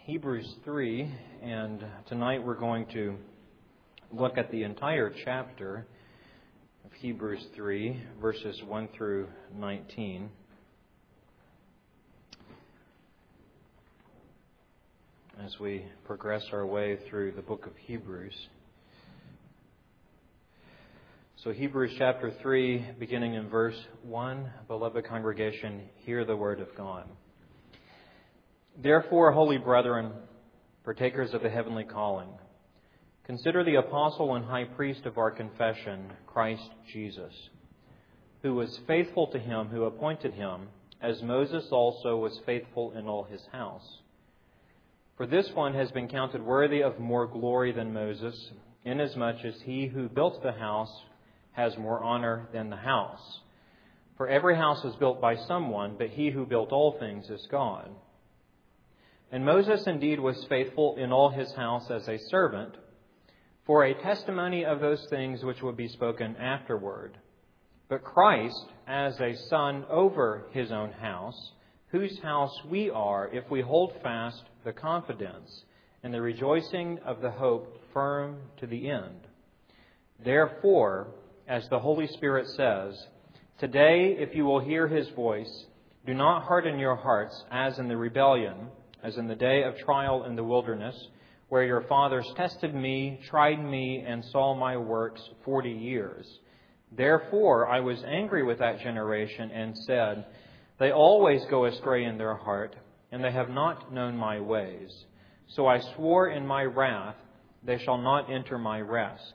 Hebrews 3, and tonight we're going to look at the entire chapter of Hebrews 3, verses 1 through 19. As we progress our way through the book of Hebrews. So Hebrews chapter 3, beginning in verse 1, beloved congregation, hear the word of God. Therefore, holy brethren, partakers of the heavenly calling, consider the apostle and high priest of our confession, Christ Jesus, who was faithful to him who appointed him, as Moses also was faithful in all his house. For this one has been counted worthy of more glory than Moses, inasmuch as he who built the house has more honor than the house. For every house is built by someone, but he who built all things is God. And Moses indeed was faithful in all his house as a servant, for a testimony of those things which would be spoken afterward. But Christ as a son over his own house, whose house we are if we hold fast the confidence and the rejoicing of the hope firm to the end. Therefore, as the Holy Spirit says, today if you will hear his voice, do not harden your hearts as in the rebellion, as in the day of trial in the wilderness, where your fathers tested me, tried me, and saw my works 40 years. Therefore I was angry with that generation and said, they always go astray in their heart, and they have not known my ways. So I swore in my wrath, they shall not enter my rest.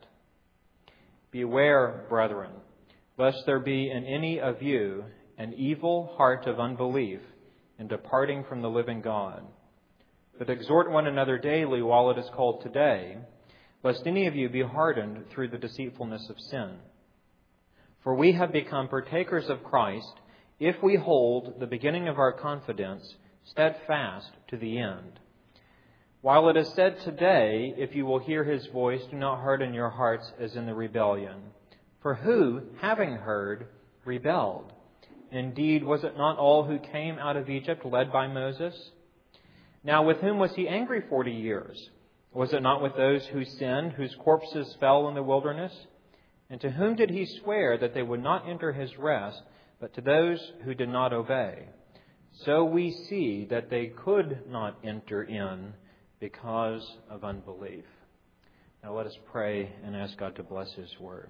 Beware, brethren, lest there be in any of you an evil heart of unbelief in departing from the living God. But exhort one another daily while it is called today, lest any of you be hardened through the deceitfulness of sin. For we have become partakers of Christ, if we hold the beginning of our confidence steadfast to the end. While it is said today, if you will hear his voice, do not harden your hearts as in the rebellion. For who, having heard, rebelled? Indeed, was it not all who came out of Egypt led by Moses? Now with whom was he angry 40 years? Was it not with those who sinned, whose corpses fell in the wilderness? And to whom did he swear that they would not enter his rest, but to those who did not obey? So we see that they could not enter in because of unbelief. Now let us pray and ask God to bless his word.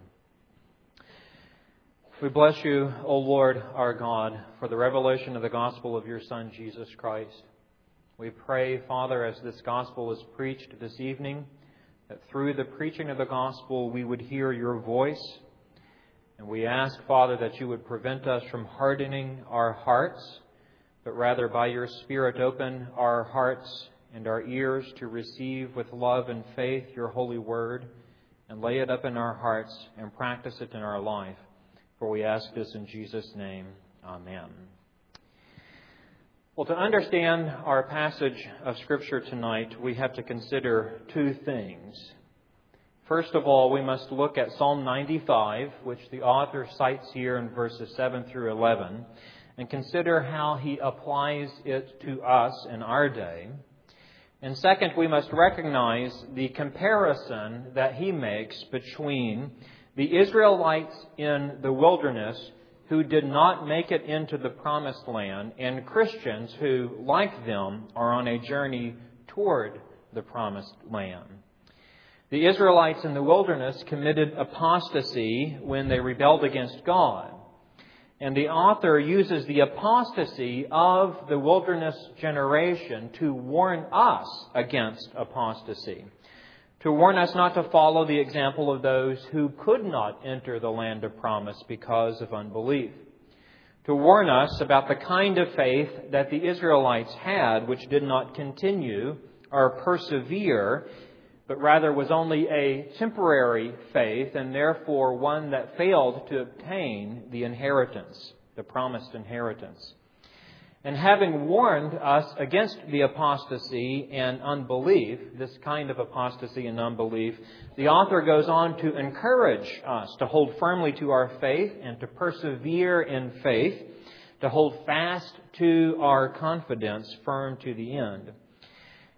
We bless you, O Lord our God, for the revelation of the gospel of your Son, Jesus Christ. We pray, Father, as this gospel is preached this evening, that through the preaching of the gospel we would hear your voice. And we ask, Father, that you would prevent us from hardening our hearts, but rather by your Spirit open our hearts and our ears to receive with love and faith your holy word, and lay it up in our hearts and practice it in our life. For we ask this in Jesus' name. Amen. Well, to understand our passage of Scripture tonight, we have to consider two things. First of all, we must look at Psalm 95, which the author cites here in verses 7 through 11, and consider how he applies it to us in our day. And second, we must recognize the comparison that he makes between the Israelites in the wilderness who did not make it into the promised land, and Christians who, like them, are on a journey toward the promised land. The Israelites in the wilderness committed apostasy when they rebelled against God. And the author uses the apostasy of the wilderness generation to warn us against apostasy, to warn us not to follow the example of those who could not enter the land of promise because of unbelief, to warn us about the kind of faith that the Israelites had, which did not continue or persevere, but rather was only a temporary faith, and therefore one that failed to obtain the inheritance, the promised inheritance. And having warned us against the apostasy and unbelief, this kind of apostasy and unbelief, the author goes on to encourage us to hold firmly to our faith and to persevere in faith, to hold fast to our confidence firm to the end.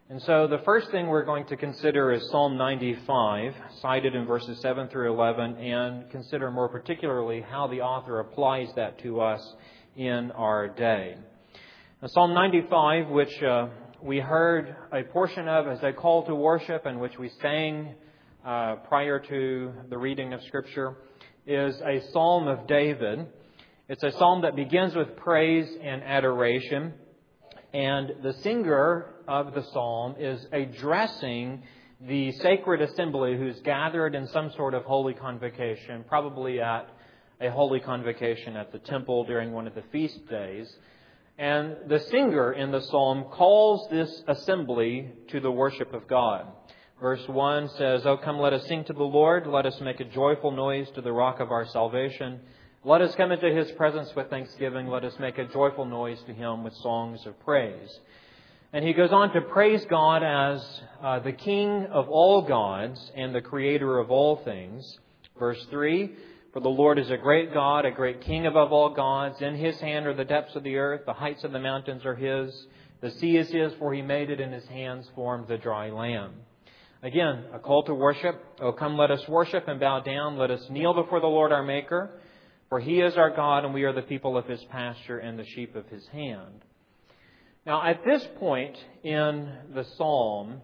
And so the first thing we're going to consider is Psalm 95, cited in verses 7 through 11, and consider more particularly how the author applies that to us in our day. Now, Psalm 95, which we heard a portion of as a call to worship and which we sang prior to the reading of Scripture, is a psalm of David. It's a psalm that begins with praise and adoration. And the singer of the psalm is addressing the sacred assembly who's gathered in some sort of holy convocation, probably at a holy convocation at the temple during one of the feast days. And the singer in the psalm calls this assembly to the worship of God. Verse 1 says, "O come, let us sing to the Lord. Let us make a joyful noise to the rock of our salvation. Let us come into His presence with thanksgiving. Let us make a joyful noise to Him with songs of praise." And he goes on to praise God as the King of all gods and the Creator of all things. Verse 3, "For the Lord is a great God, a great King above all gods. In His hand are the depths of the earth. The heights of the mountains are His. The sea is His, for He made it, and His hands formed the dry land." Again, a call to worship. "Oh, come, let us worship and bow down. Let us kneel before the Lord our Maker. For He is our God, and we are the people of His pasture and the sheep of His hand." Now, at this point in the psalm,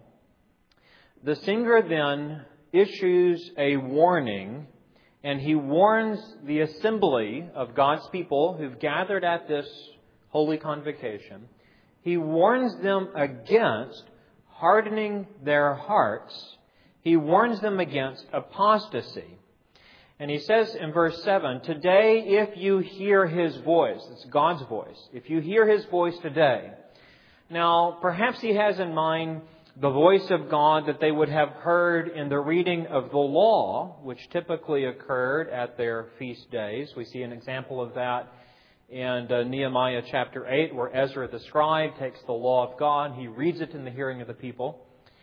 the singer then issues a warning, and he warns the assembly of God's people who've gathered at this holy convocation. He warns them against hardening their hearts. He warns them against apostasy. And he says in verse 7, "Today, if you hear His voice," it's God's voice, "if you hear His voice today." Now, perhaps he has in mind the voice of God that they would have heard in the reading of the law, which typically occurred at their feast days. We see an example of that in Nehemiah chapter 8, where Ezra the scribe takes the law of God. He reads it in the hearing of the people.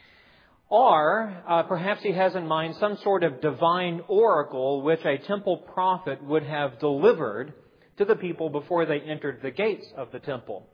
Or perhaps he has in mind some sort of divine oracle which a temple prophet would have delivered to the people before they entered the gates of the temple.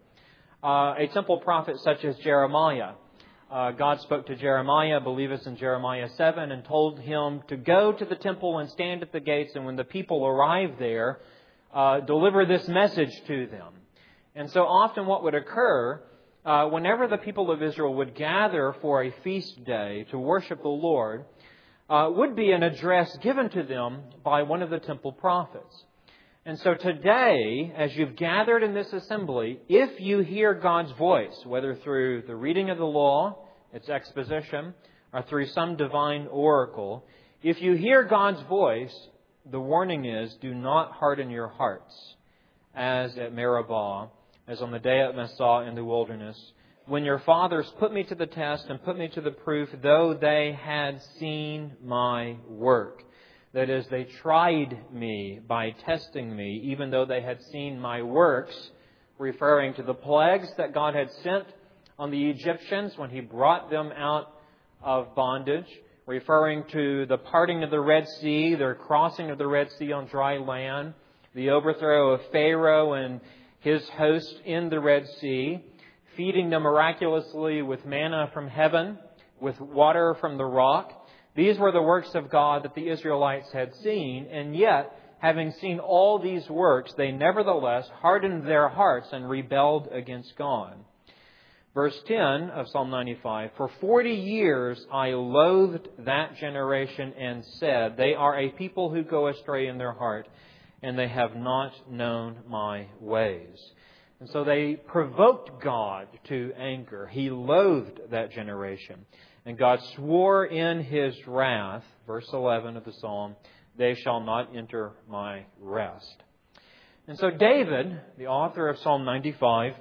A temple prophet such as Jeremiah. God spoke to Jeremiah, I believe it's in Jeremiah 7, and told him to go to the temple and stand at the gates, and when the people arrive there, deliver this message to them. And so often what would occur, whenever the people of Israel would gather for a feast day to worship the Lord, would be an address given to them by one of the temple prophets. And so today, as you've gathered in this assembly, if you hear God's voice, whether through the reading of the law, its exposition, or through some divine oracle, if you hear God's voice, the warning is, do not harden your hearts, as at Meribah, as on the day at Massah in the wilderness, when your fathers put me to the test and put me to the proof, though they had seen my work. That is, they tried me by testing me, even though they had seen my works, referring to the plagues that God had sent on the Egyptians when He brought them out of bondage, referring to the parting of the Red Sea, their crossing of the Red Sea on dry land, the overthrow of Pharaoh and his host in the Red Sea, feeding them miraculously with manna from heaven, with water from the rock. These were the works of God that the Israelites had seen, and yet, having seen all these works, they nevertheless hardened their hearts and rebelled against God. Verse 10 of Psalm 95, "For 40 years I loathed that generation and said, they are a people who go astray in their heart, and they have not known my ways." And so they provoked God to anger. He loathed that generation. And God swore in His wrath, verse 11 of the psalm, "They shall not enter my rest." And so David, the author of Psalm 95,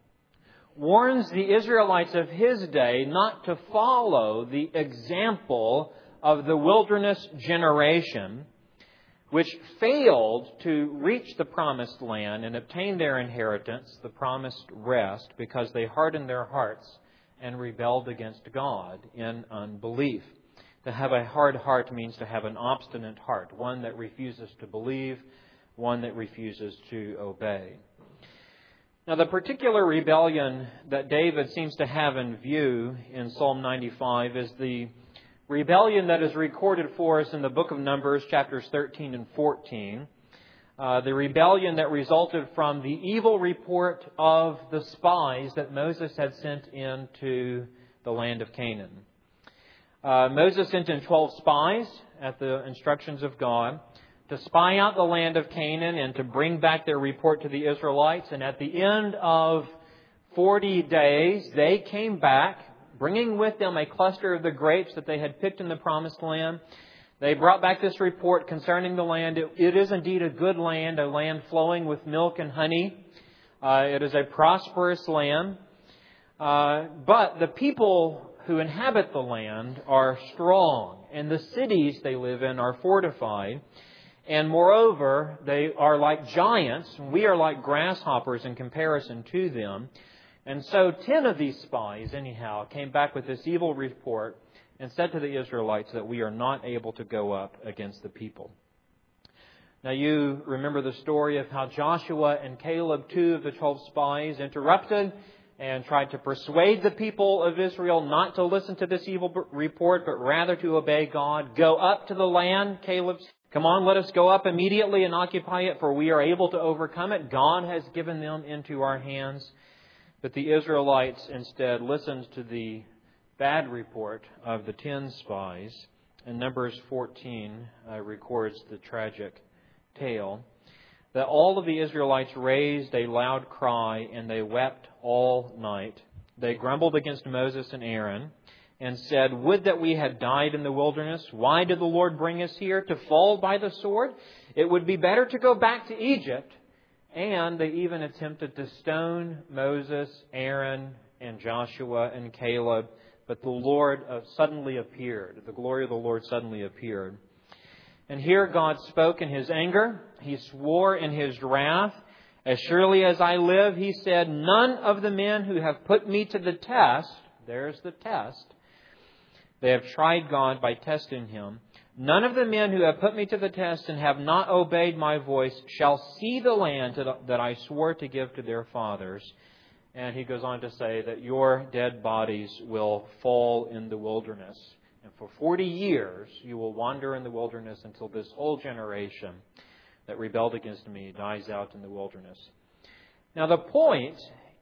warns the Israelites of his day not to follow the example of the wilderness generation, which failed to reach the promised land and obtain their inheritance, the promised rest, because they hardened their hearts and rebelled against God in unbelief. To have a hard heart means to have an obstinate heart, one that refuses to believe, one that refuses to obey. Now, the particular rebellion that David seems to have in view in Psalm 95 is the rebellion that is recorded for us in the book of Numbers, chapters 13 and 14. The rebellion that resulted from the evil report of the spies that Moses had sent into the land of Canaan. Moses sent in 12 spies at the instructions of God to spy out the land of Canaan and to bring back their report to the Israelites. And at the end of 40 days, they came back, bringing with them a cluster of the grapes that they had picked in the promised land. They brought back this report concerning the land. It is indeed a good land, a land flowing with milk and honey. It is a prosperous land. But the people who inhabit the land are strong, and the cities they live in are fortified. And moreover, they are like giants. We are like grasshoppers in comparison to them. And so 10 of these spies, anyhow, came back with this evil report and said to the Israelites that we are not able to go up against the people. Now you remember the story of how Joshua and Caleb, 2 of the 12 spies, interrupted and tried to persuade the people of Israel not to listen to this evil report, but rather to obey God. Go up to the land, Caleb said. Come on, let us go up immediately and occupy it, for we are able to overcome it. God has given them into our hands. But the Israelites instead listened to the bad report of the 10 spies. And Numbers 14 records the tragic tale that all of the Israelites raised a loud cry and they wept all night. They grumbled against Moses and Aaron and said, "Would that we had died in the wilderness. Why did the Lord bring us here to fall by the sword? It would be better to go back to Egypt." And they even attempted to stone Moses, Aaron, and Joshua and Caleb. But the Lord suddenly appeared. The glory of the Lord suddenly appeared. And here God spoke in His anger. He swore in His wrath. "As surely as I live," He said, "none of the men who have put me to the test," there's the test, they have tried God by testing Him, "none of the men who have put me to the test and have not obeyed my voice shall see the land that I swore to give to their fathers." And He goes on to say that your dead bodies will fall in the wilderness. And for 40 years you will wander in the wilderness until this whole generation that rebelled against me dies out in the wilderness. Now the point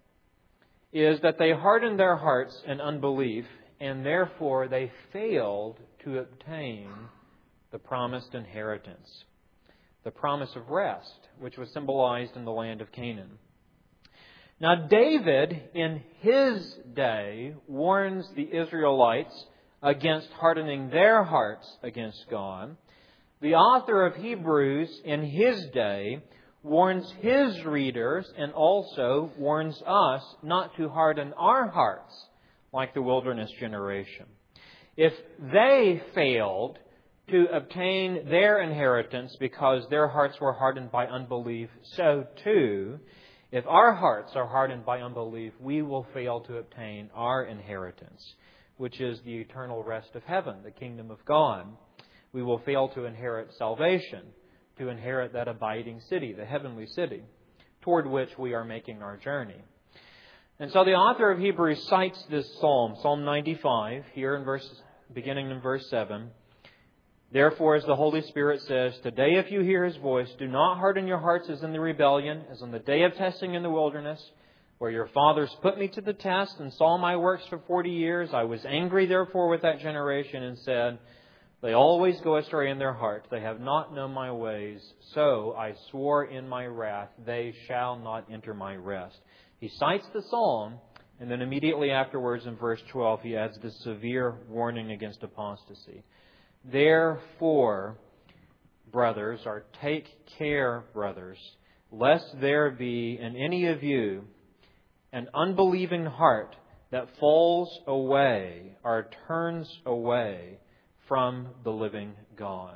is that they hardened their hearts in unbelief, and therefore they failed to obtain the promised inheritance, the promise of rest, which was symbolized in the land of Canaan. Now David, in his day, warns the Israelites against hardening their hearts against God. The author of Hebrews, in his day, warns his readers and also warns us not to harden our hearts like the wilderness generation. If they failed to obtain their inheritance because their hearts were hardened by unbelief, so too, if our hearts are hardened by unbelief, we will fail to obtain our inheritance, which is the eternal rest of heaven, the kingdom of God. We will fail to inherit salvation, to inherit that abiding city, the heavenly city, toward which we are making our journey. And so the author of Hebrews cites this psalm, Psalm 95, here beginning in verse 7. "Therefore, as the Holy Spirit says, today if you hear His voice, do not harden your hearts as in the rebellion, as on the day of testing in the wilderness, where your fathers put me to the test and saw my works for 40 years. I was angry, therefore, with that generation and said, they always go astray in their heart. They have not known my ways. So I swore in my wrath, they shall not enter my rest." He cites the psalm, and then immediately afterwards in verse 12, he adds this severe warning against apostasy. "Therefore, brothers," or take care, brothers, "lest there be in any of you an unbelieving heart that falls away or turns away from the living God."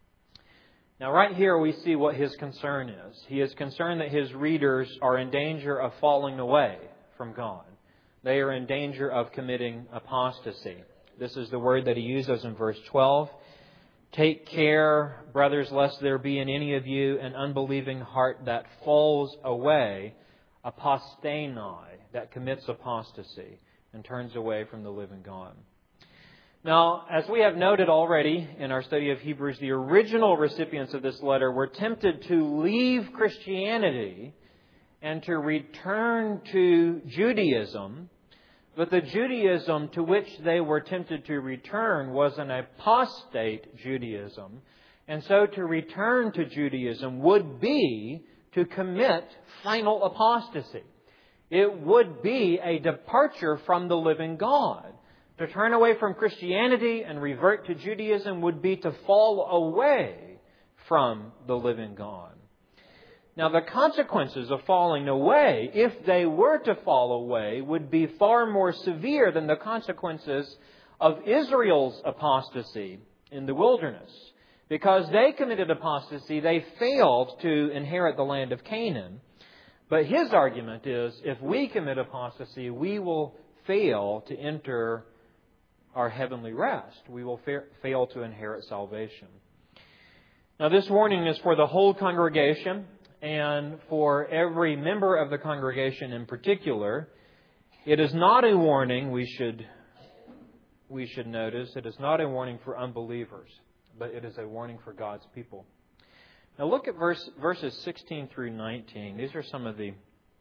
Now right here we see what his concern is. He is concerned that his readers are in danger of falling away from God. They are in danger of committing apostasy. This is the word that he uses in verse 12. "Take care, brothers, lest there be in any of you an unbelieving heart that falls away apostenai, that commits apostasy and turns away from the living God. Now, as we have noted already in our study of Hebrews, the original recipients of this letter were tempted to leave Christianity and to return to Judaism. But the Judaism to which they were tempted to return was an apostate Judaism. And so to return to Judaism would be to commit final apostasy. It would be a departure from the living God. To turn away from Christianity and revert to Judaism would be to fall away from the living God. Now, the consequences of falling away, if they were to fall away, would be far more severe than the consequences of Israel's apostasy in the wilderness. Because they committed apostasy, they failed to inherit the land of Canaan. But his argument is, if we commit apostasy, we will fail to enter our heavenly rest. We will fail to inherit salvation. Now, this warning is for the whole congregation and for every member of the congregation in particular. It is not a warning, we should notice, it is not a warning for unbelievers, but it is a warning for God's people. Now look at verses 16 through 19. These are some of the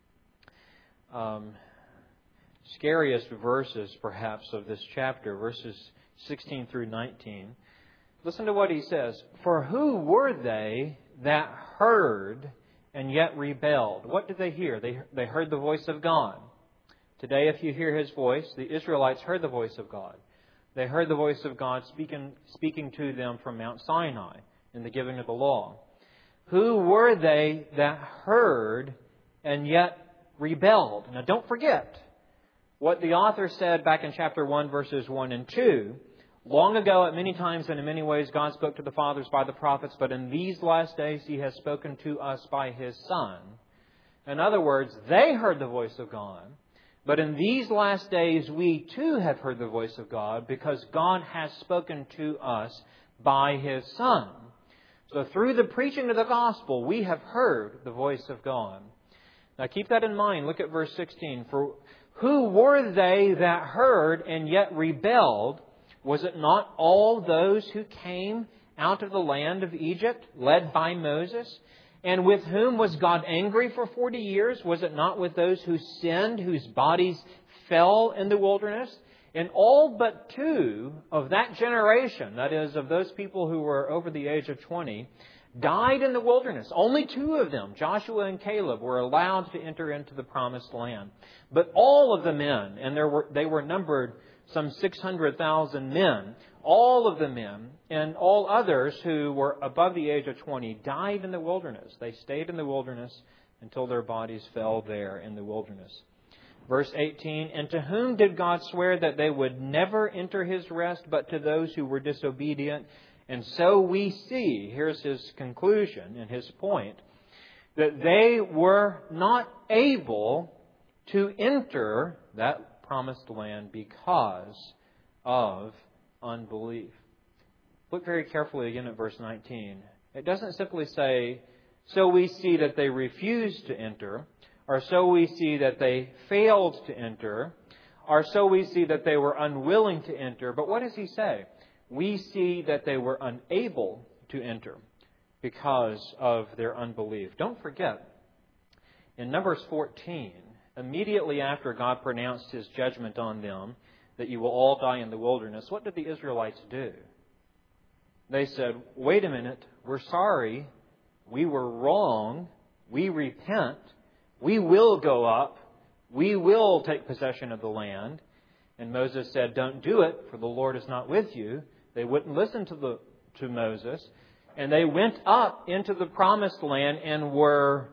scariest verses, perhaps, of this chapter, verses 16 through 19. Listen to what he says. For who were they that heard and yet rebelled? What did they hear? They heard the voice of God. Today, if you hear His voice, the Israelites heard the voice of God. They heard the voice of God speaking to them from Mount Sinai in the giving of the law. Who were they that heard and yet rebelled? Now, don't forget what the author said back in chapter 1, verses 1 and 2. Long ago, at many times and in many ways, God spoke to the fathers by the prophets, but in these last days He has spoken to us by His Son. In other words, they heard the voice of God, but in these last days we too have heard the voice of God because God has spoken to us by His Son. So through the preaching of the gospel, we have heard the voice of God. Now keep that in mind. Look at verse 16. For who were they that heard and yet rebelled? Was it not all those who came out of the land of Egypt, led by Moses? And with whom was God angry for 40 years? Was it not with those who sinned, whose bodies fell in the wilderness? And all but two of that generation, that is, of those people who were over the age of 20, died in the wilderness. Only two of them, Joshua and Caleb, were allowed to enter into the promised land. But all of the men, and they were numbered some 600,000 men, all of the men and all others who were above the age of 20 died in the wilderness. They stayed in the wilderness until their bodies fell there in the wilderness. Verse 18, and to whom did God swear that they would never enter His rest, but to those who were disobedient? And so we see, here's his conclusion and his point, that they were not able to enter that promised land because of unbelief. Look very carefully again at verse 19. It doesn't simply say, so we see that they refused to enter, or so we see that they failed to enter, or so we see that they were unwilling to enter. But what does he say? We see that they were unable to enter because of their unbelief. Don't forget, in Numbers 14, immediately after God pronounced His judgment on them, that you will all die in the wilderness, what did the Israelites do? They said, wait a minute, we're sorry, we were wrong, we repent, we will go up, we will take possession of the land. And Moses said, don't do it, for the Lord is not with you. They wouldn't listen to Moses. And they went up into the promised land and were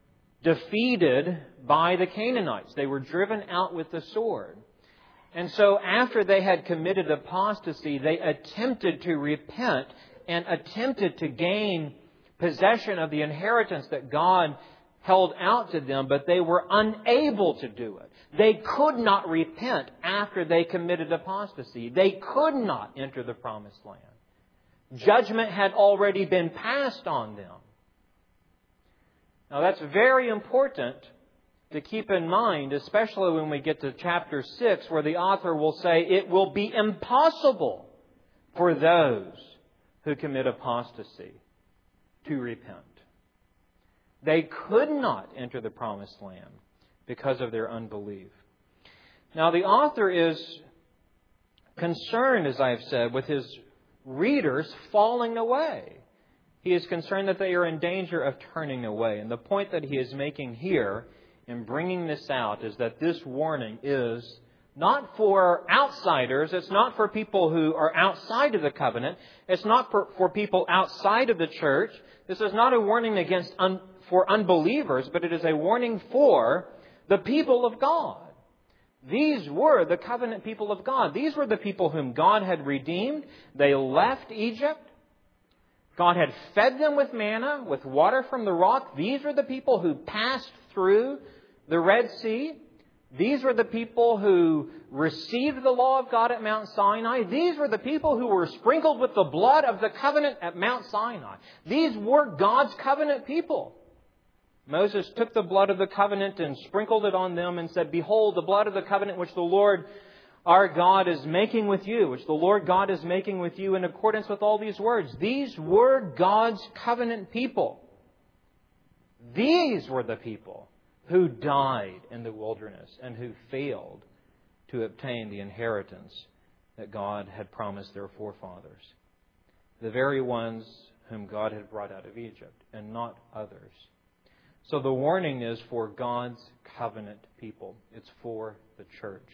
defeated by the Canaanites. They were driven out with the sword. And so after they had committed apostasy, they attempted to repent and attempted to gain possession of the inheritance that God held out to them, but they were unable to do it. They could not repent after they committed apostasy. They could not enter the promised land. Judgment had already been passed on them. Now that's very important to keep in mind, especially when we get to chapter 6, where the author will say it will be impossible for those who commit apostasy to repent. They could not enter the promised land because of their unbelief. Now, the author is concerned, as I have said, with his readers falling away. He is concerned that they are in danger of turning away. And the point that he is making here in bringing this out is that this warning is not for outsiders. It's not for people who are outside of the covenant. It's not for people outside of the church. This is not a warning for unbelievers, but it is a warning for the people of God. These were the covenant people of God. These were the people whom God had redeemed. They left Egypt. God had fed them with manna, with water from the rock. These were the people who passed through the Red Sea. These were the people who received the law of God at Mount Sinai. These were the people who were sprinkled with the blood of the covenant at Mount Sinai. These were God's covenant people. Moses took the blood of the covenant and sprinkled it on them and said, "Behold, the blood of the covenant which the Lord our God is making with you, which the Lord God is making with you in accordance with all these words." These were God's covenant people. These were the people who died in the wilderness and who failed to obtain the inheritance that God had promised their forefathers. The very ones whom God had brought out of Egypt, and not others. So the warning is for God's covenant people. It's for the church.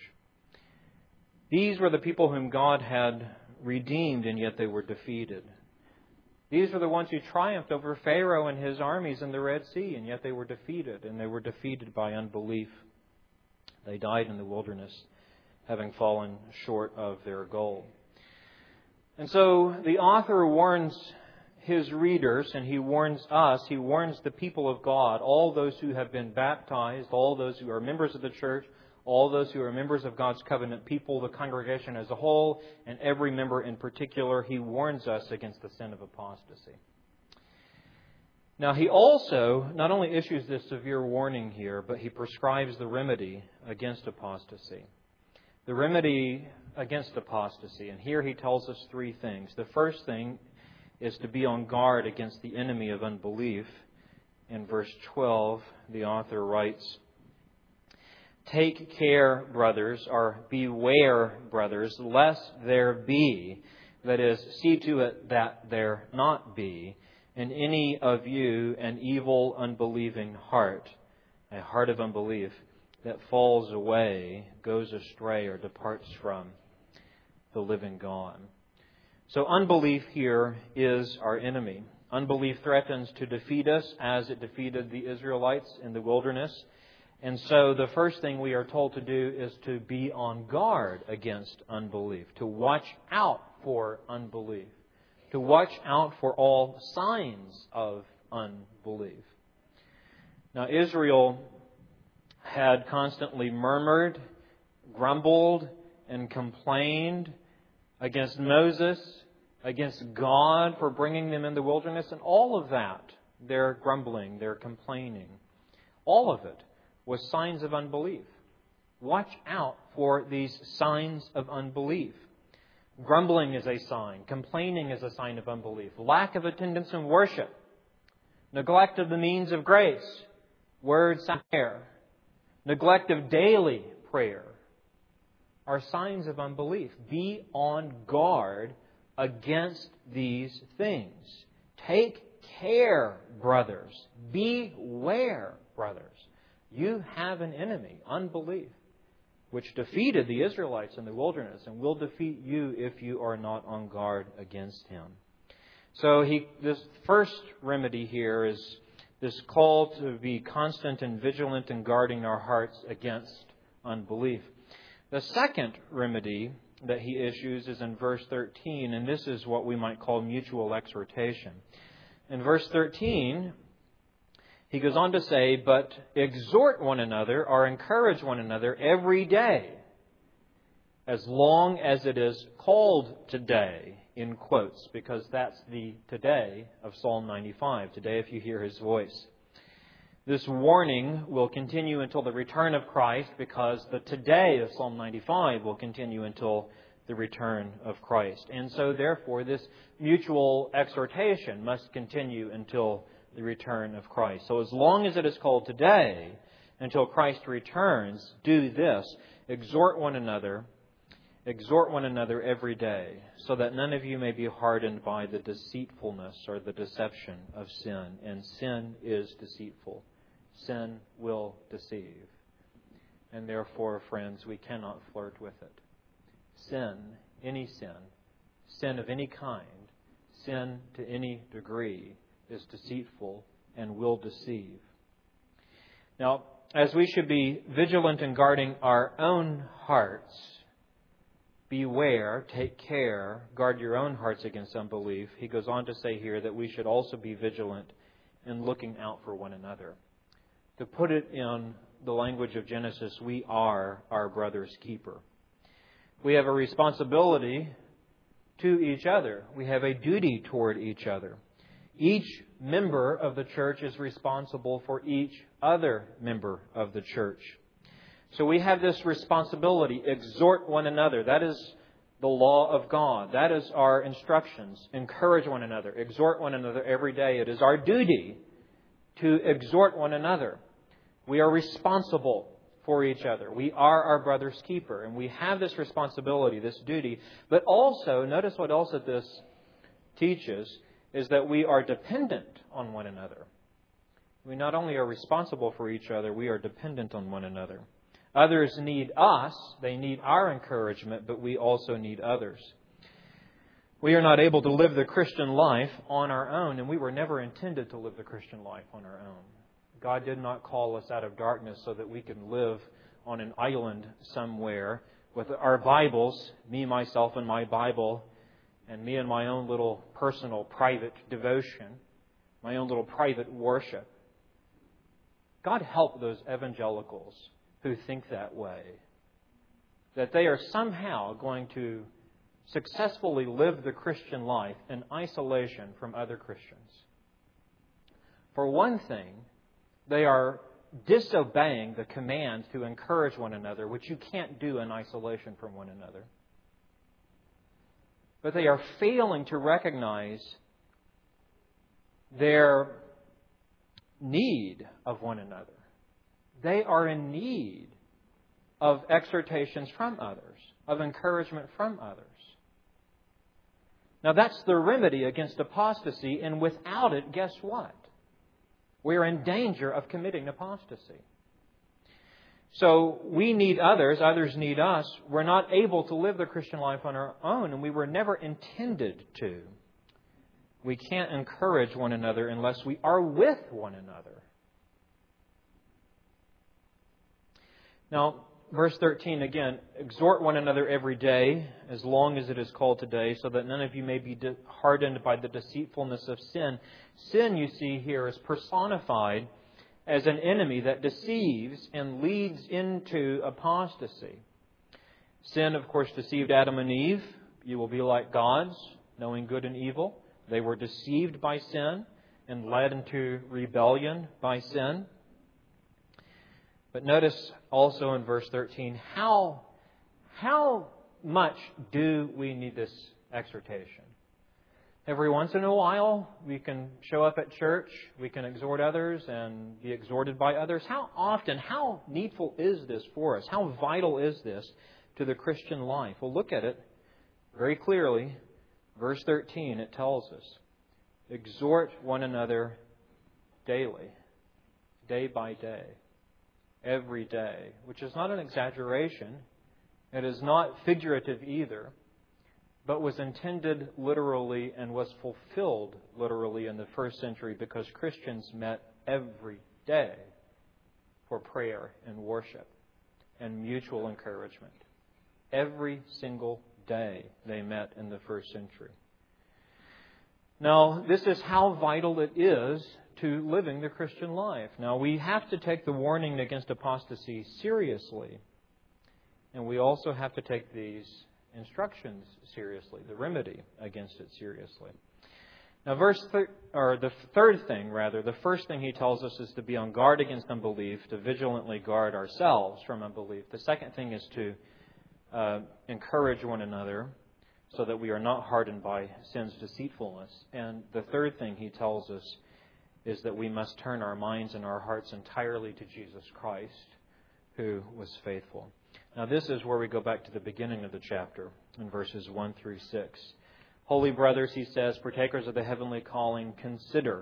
These were the people whom God had redeemed, and yet they were defeated. These were the ones who triumphed over Pharaoh and his armies in the Red Sea, and yet they were defeated, and they were defeated by unbelief. They died in the wilderness, having fallen short of their goal. And so the author warns his readers, and he warns us, he warns the people of God, all those who have been baptized, all those who are members of the church, all those who are members of God's covenant people, the congregation as a whole, and every member in particular. He warns us against the sin of apostasy. Now, he also not only issues this severe warning here, but he prescribes the remedy against apostasy. The remedy against apostasy. And here he tells us three things. The first thing is to be on guard against the enemy of unbelief. In verse 12, the author writes, "Take care, brothers," or beware, brothers, "lest there be," that is, see to it that there not be, "in any of you an evil, unbelieving heart," a heart of unbelief, "that falls away, goes astray, or departs from the living God." So unbelief here is our enemy. Unbelief threatens to defeat us as it defeated the Israelites in the wilderness. And so the first thing we are told to do is to be on guard against unbelief, to watch out for unbelief, to watch out for all signs of unbelief. Now, Israel had constantly murmured, grumbled, and complained against Moses, against God for bringing them in the wilderness, and all of that, their grumbling, their complaining, all of it was signs of unbelief. Watch out for these signs of unbelief. Grumbling is a sign. Complaining is a sign of unbelief. Lack of attendance in worship. Neglect of the means of grace. Words of prayer. Neglect of daily prayer are signs of unbelief. Be on guard against these things. Take care, brothers. Beware, brothers. You have an enemy, unbelief, which defeated the Israelites in the wilderness and will defeat you if you are not on guard against him. So this first remedy here is this call to be constant and vigilant in guarding our hearts against unbelief. The second remedy that he issues is in verse 13, and this is what we might call mutual exhortation. In verse 13, he goes on to say, "But exhort one another," or encourage one another every day, as long as it is called today, in quotes, because that's the today of Psalm 95, today if you hear his voice. This warning will continue until the return of Christ, because the today of Psalm 95 will continue until the return of Christ. And so, therefore, this mutual exhortation must continue until the return of Christ. So as long as it is called today, until Christ returns, do this: exhort one another every day, so that none of you may be hardened by the deceitfulness or the deception of sin. And sin is deceitful. Sin will deceive. And therefore, friends, we cannot flirt with it. Sin, any sin of any kind, sin to any degree, is deceitful and will deceive. Now, as we should be vigilant in guarding our own hearts, beware, take care, guard your own hearts against unbelief. He goes on to say here that we should also be vigilant in looking out for one another. To put it in the language of Genesis, we are our brother's keeper. We have a responsibility to each other. We have a duty toward each other. Each member of the church is responsible for each other member of the church. So we have this responsibility: exhort one another. That is the law of God. That is our instructions. Encourage one another. Exhort one another every day. It is our duty to exhort one another. We are responsible for each other. We are our brother's keeper. And we have this responsibility, this duty. But also, notice what else that this teaches, is that we are dependent on one another. We not only are responsible for each other, we are dependent on one another. Others need us. They need our encouragement, but we also need others. We are not able to live the Christian life on our own, and we were never intended to live the Christian life on our own. God did not call us out of darkness so that we can live on an island somewhere with our Bibles, me, myself, and my Bible, and me and my own little personal private devotion, my own little private worship. God help those evangelicals who think that way, that they are somehow going to successfully live the Christian life in isolation from other Christians. For one thing, they are disobeying the command to encourage one another, which you can't do in isolation from one another. But they are failing to recognize their need of one another. They are in need of exhortations from others, of encouragement from others. Now that's the remedy against apostasy, and without it, guess what? We're in danger of committing apostasy. So we need others, others need us. We're not able to live the Christian life on our own, and we were never intended to. We can't encourage one another unless we are with one another. Now, verse 13 again, exhort one another every day, as long as it is called today, so that none of you may be hardened by the deceitfulness of sin. Sin, you see here, is personified as an enemy that deceives and leads into apostasy. Sin, of course, deceived Adam and Eve. You will be like gods, knowing good and evil. They were deceived by sin and led into rebellion by sin. But notice also in verse 13, how much do we need this exhortation? Every once in a while, we can show up at church, we can exhort others and be exhorted by others. How often, how needful is this for us? How vital is this to the Christian life? Well, look at it very clearly. Verse 13, it tells us, exhort one another daily, day by day, every day, which is not an exaggeration. It is not figurative either, but was intended literally and was fulfilled literally in the first century, because Christians met every day for prayer and worship and mutual encouragement. Every single day they met in the first century. Now, this is how vital it is to living the Christian life. Now, we have to take the warning against apostasy seriously, and we also have to take these instructions seriously, the remedy against it seriously. Now, the third thing, the first thing he tells us is to be on guard against unbelief, to vigilantly guard ourselves from unbelief. The second thing is to encourage one another so that we are not hardened by sin's deceitfulness. And the third thing he tells us is that we must turn our minds and our hearts entirely to Jesus Christ, who was faithful. Now, this is where we go back to the beginning of the chapter, in verses 1 through 6. Holy brothers, he says, partakers of the heavenly calling, consider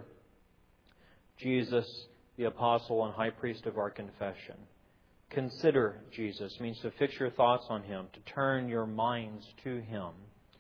Jesus, the apostle and high priest of our confession. Consider Jesus means to fix your thoughts on Him, to turn your minds to Him.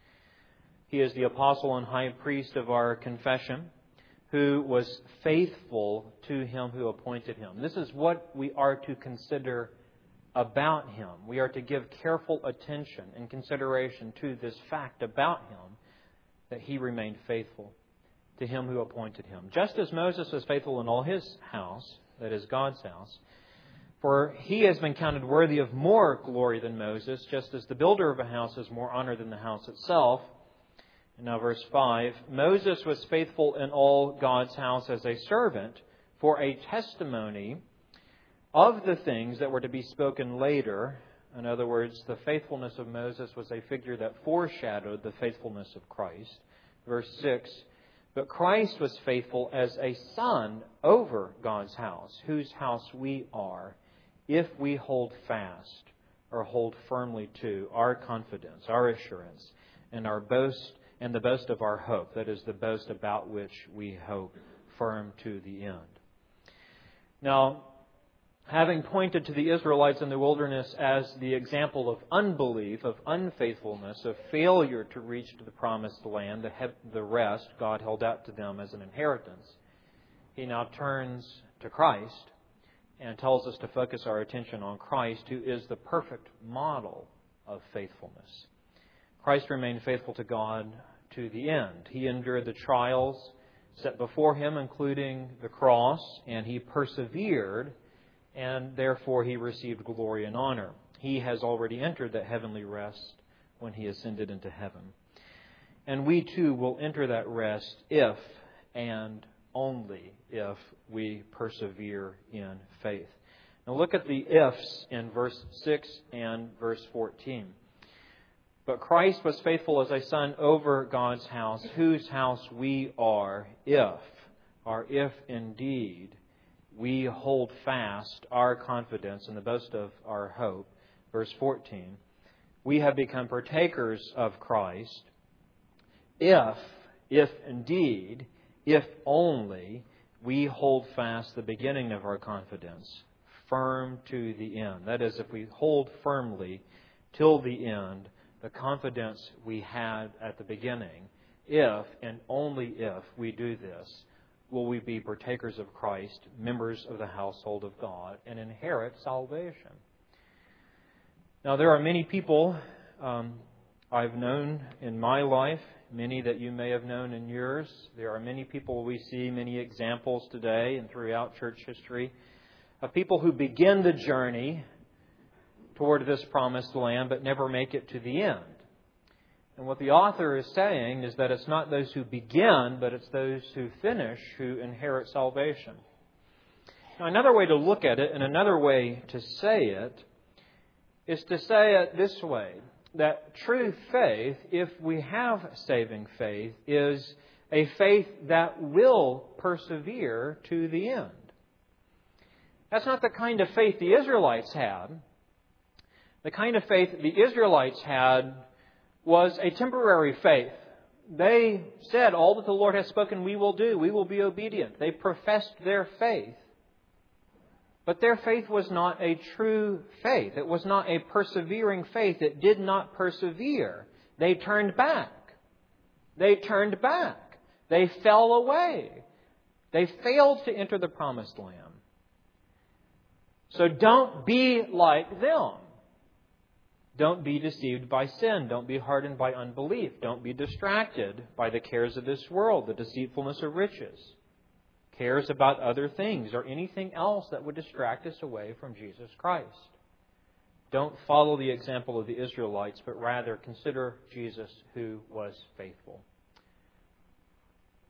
He is the apostle and high priest of our confession, who was faithful to Him who appointed Him. This is what we are to consider about Him. We are to give careful attention and consideration to this fact about Him, that He remained faithful to Him who appointed Him. Just as Moses was faithful in all his house, that is God's house, for he has been counted worthy of more glory than Moses, just as the builder of a house has more honor than the house itself. And now verse 5, Moses was faithful in all God's house as a servant for a testimony of the things that were to be spoken later. In other words, the faithfulness of Moses was a figure that foreshadowed the faithfulness of Christ. Verse 6, but Christ was faithful as a son over God's house, whose house we are, if we hold fast or hold firmly to our confidence, our assurance, and our boast, and the boast of our hope, that is, the boast about which we hope, firm to the end. Now, having pointed to the Israelites in the wilderness as the example of unbelief, of unfaithfulness, of failure to reach to the promised land, the rest God held out to them as an inheritance, He now turns to Christ and tells us to focus our attention on Christ, who is the perfect model of faithfulness. Christ remained faithful to God to the end. He endured the trials set before Him, including the cross, and He persevered, and therefore He received glory and honor. He has already entered that heavenly rest when He ascended into heaven. And we too will enter that rest if and only if we persevere in faith. Now look at the ifs in verse 6 and verse 14. But Christ was faithful as a son over God's house, whose house we are, if indeed we hold fast our confidence and the boast of our hope. Verse 14, we have become partakers of Christ, if indeed, if only, we hold fast the beginning of our confidence, firm to the end. That is, if we hold firmly till the end the confidence we had at the beginning, if and only if we do this, will we be partakers of Christ, members of the household of God, and inherit salvation. Now, there are many people I've known in my life, many that you may have known in yours. There are many people we see, many examples today and throughout church history, of people who begin the journey toward this promised land but never make it to the end. And what the author is saying is that it's not those who begin, but it's those who finish who inherit salvation. Now, another way to look at it and another way to say it is to say it this way, that true faith, if we have saving faith, is a faith that will persevere to the end. That's not the kind of faith the Israelites had. The kind of faith the Israelites had was a temporary faith. They said, all that the Lord has spoken we will do. We will be obedient. They professed their faith. But their faith was not a true faith. It was not a persevering faith. It did not persevere. They turned back. They turned back. They fell away. They failed to enter the promised land. So don't be like them. Don't be deceived by sin. Don't be hardened by unbelief. Don't be distracted by the cares of this world, the deceitfulness of riches, cares about other things, or anything else that would distract us away from Jesus Christ. Don't follow the example of the Israelites, but rather consider Jesus who was faithful.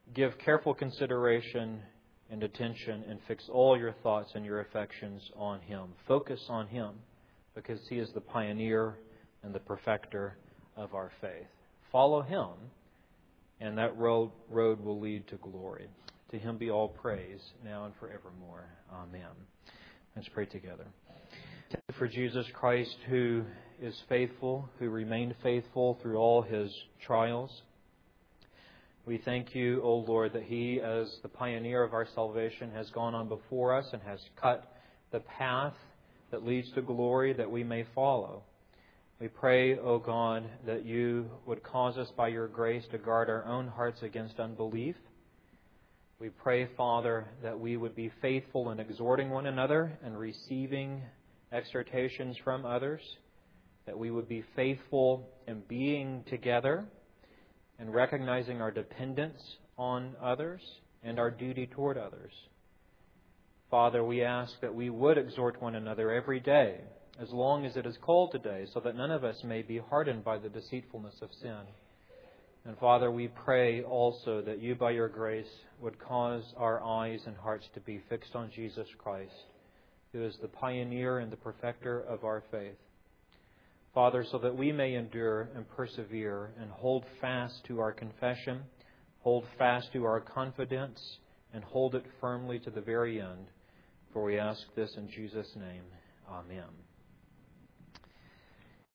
give careful consideration and attention and fix all your thoughts and your affections on Him. Focus on Him because He is the pioneer and the perfecter of our faith. Follow Him, and that road will lead to glory. To Him be all praise, now and forevermore. Amen. Let's pray together. Thank you for Jesus Christ, who is faithful, who remained faithful through all His trials. We thank you, O Lord, that He, as the pioneer of our salvation, has gone on before us and has cut the path that leads to glory that we may follow. We pray, O God, that you would cause us by your grace to guard our own hearts against unbelief. We pray, Father, that we would be faithful in exhorting one another and receiving exhortations from others, that we would be faithful in being together and recognizing our dependence on others and our duty toward others. Father, we ask that we would exhort one another every day, as long as it is called today, so that none of us may be hardened by the deceitfulness of sin. And Father, we pray also that you, by your grace, would cause our eyes and hearts to be fixed on Jesus Christ, who is the pioneer and the perfecter of our faith. Father, so that we may endure and persevere and hold fast to our confession, hold fast to our confidence, and hold it firmly to the very end. For we ask this in Jesus' name. Amen.